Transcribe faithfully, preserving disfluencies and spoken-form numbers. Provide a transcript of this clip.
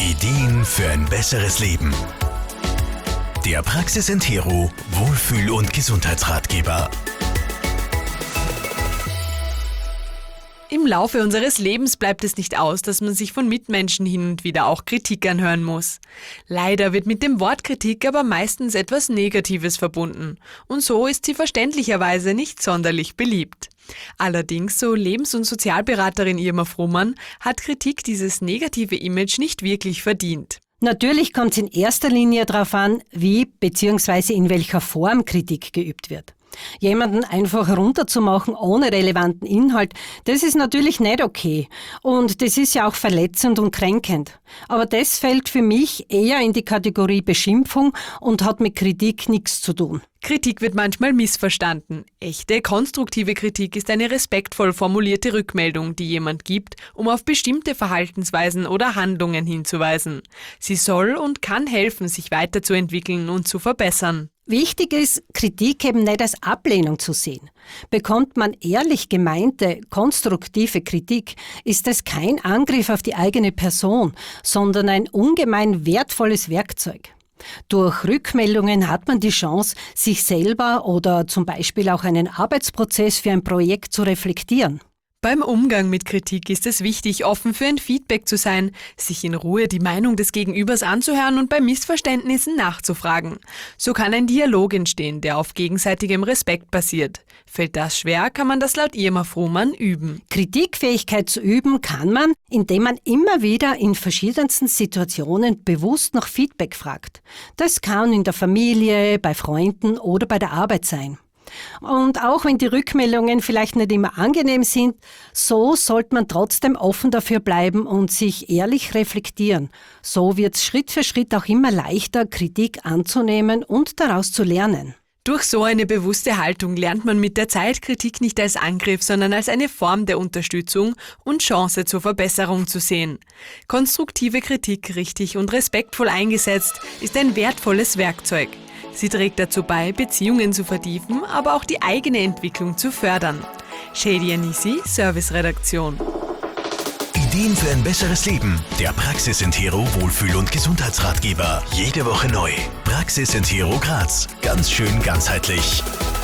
Ideen für ein besseres Leben. Der Praxis Entero Wohlfühl- und Gesundheitsratgeber. Im Laufe unseres Lebens bleibt es nicht aus, dass man sich von Mitmenschen hin und wieder auch Kritik anhören muss. Leider wird mit dem Wort Kritik aber meistens etwas Negatives verbunden. Und so ist sie verständlicherweise nicht sonderlich beliebt. Allerdings, so Lebens- und Sozialberaterin Irma Frohmann, hat Kritik dieses negative Image nicht wirklich verdient. Natürlich kommt es in erster Linie darauf an, wie bzw. in welcher Form Kritik geübt wird. Jemanden einfach runterzumachen ohne relevanten Inhalt, das ist natürlich nicht okay. Und das ist ja auch verletzend und kränkend. Aber das fällt für mich eher in die Kategorie Beschimpfung und hat mit Kritik nichts zu tun. Kritik wird manchmal missverstanden. Echte, konstruktive Kritik ist eine respektvoll formulierte Rückmeldung, die jemand gibt, um auf bestimmte Verhaltensweisen oder Handlungen hinzuweisen. Sie soll und kann helfen, sich weiterzuentwickeln und zu verbessern. Wichtig ist, Kritik eben nicht als Ablehnung zu sehen. Bekommt man ehrlich gemeinte, konstruktive Kritik, ist es kein Angriff auf die eigene Person, sondern ein ungemein wertvolles Werkzeug. Durch Rückmeldungen hat man die Chance, sich selber oder zum Beispiel auch einen Arbeitsprozess für ein Projekt zu reflektieren. Beim Umgang mit Kritik ist es wichtig, offen für ein Feedback zu sein, sich in Ruhe die Meinung des Gegenübers anzuhören und bei Missverständnissen nachzufragen. So kann ein Dialog entstehen, der auf gegenseitigem Respekt basiert. Fällt das schwer, kann man das laut Irma Frohmann üben. Kritikfähigkeit zu üben kann man, indem man immer wieder in verschiedensten Situationen bewusst nach Feedback fragt. Das kann in der Familie, bei Freunden oder bei der Arbeit sein. Und auch wenn die Rückmeldungen vielleicht nicht immer angenehm sind, so sollte man trotzdem offen dafür bleiben und sich ehrlich reflektieren. So wird es Schritt für Schritt auch immer leichter, Kritik anzunehmen und daraus zu lernen. Durch so eine bewusste Haltung lernt man mit der Zeit, Kritik nicht als Angriff, sondern als eine Form der Unterstützung und Chance zur Verbesserung zu sehen. Konstruktive Kritik, richtig und respektvoll eingesetzt, ist ein wertvolles Werkzeug. Sie trägt dazu bei, Beziehungen zu vertiefen, aber auch die eigene Entwicklung zu fördern. Shady Anisi, Serviceredaktion. Ideen für ein besseres Leben. Der Praxis Entero Wohlfühl- und Gesundheitsratgeber. Jede Woche neu. Praxis Entero Graz. Ganz schön ganzheitlich.